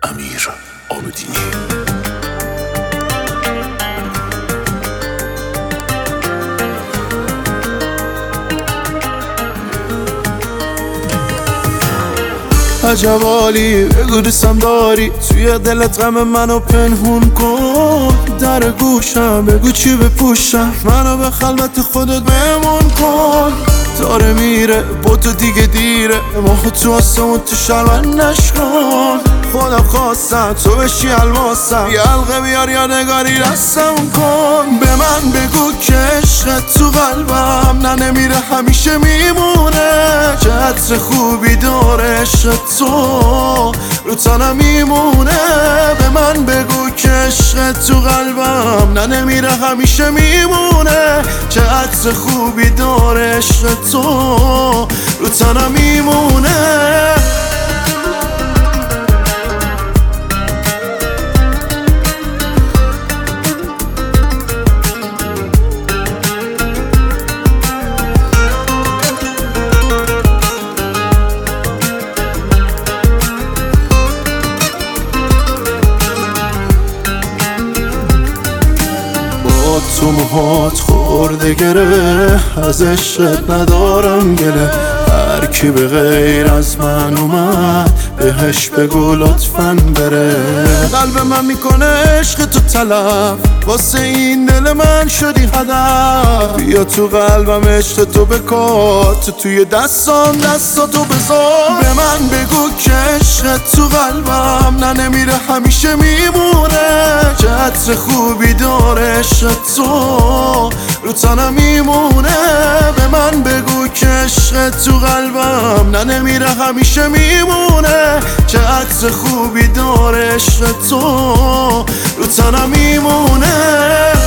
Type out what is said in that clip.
امیر عابدی. عجب حالی بگو دوستم داری، توی دلت غم منو پنهون کن. در گوشم بگو چی بپوشم، منو به خلوت خودت بمون کن. داره میره با تو دیگه دیره، ماه تو آسمون تو شلون نشکن. خدا خواستم تو بشی الماسم، یه حلقه بیار یادگاری دستم کن. به من بگو که عشقت تو قلبم نه نمیره همیشه میمونه، که عطر خوبی داره عشق تو رو تنم میمونه. به من بگو که عشقت تو قلبم نه نمیره همیشه میمونه، که عطر خوبی داره عشق تو رو تنم میمونه. تو موهات خورده گره، از عشقت ندارم گله. هر کی به غیر از من اومد بهش بگو لطفاً بره. قلب من میکنه عشق تو طلب، واسه این دل من شدی هدف. بیا تو قلبم عشق تو بکار، تو توی دستاتو بذار. به من بگو که عشق تو قلبم نه نمیره همیشه میمونه، که عطر خوبی داره عشق تو رو تنم میمونه. به من بگو که عشق تو قلبم نه نمیره همیشه میمونه، که عطر خوبی داره عشق تو رو تنم میمونه.